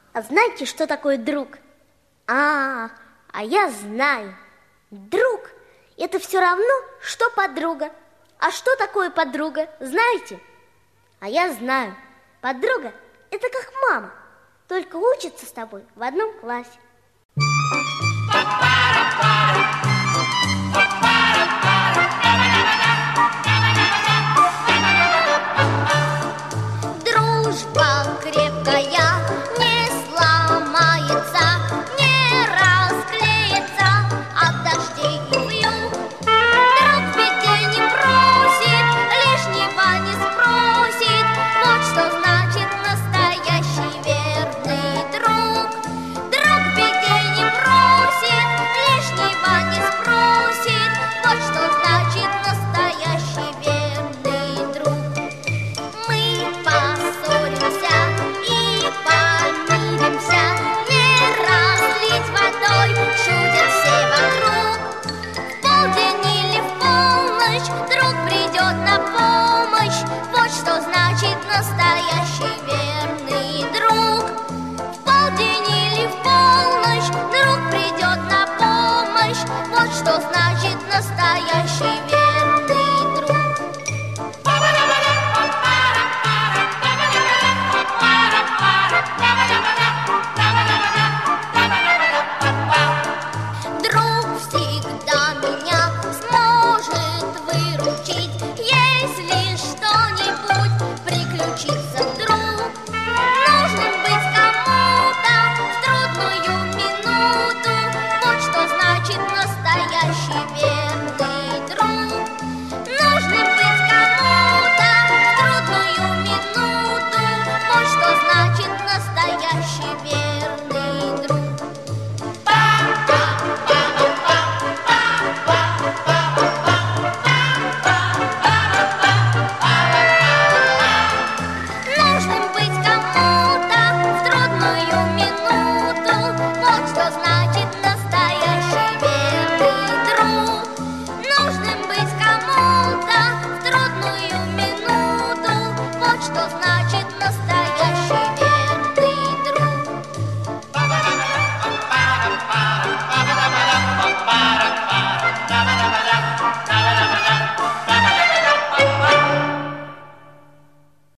А знаете, что такое друг? А я знаю. Друг – это все равно, что подруга. А что такое подруга, знаете? А я знаю. Подруга – это как мама, только учится с тобой в одном классе.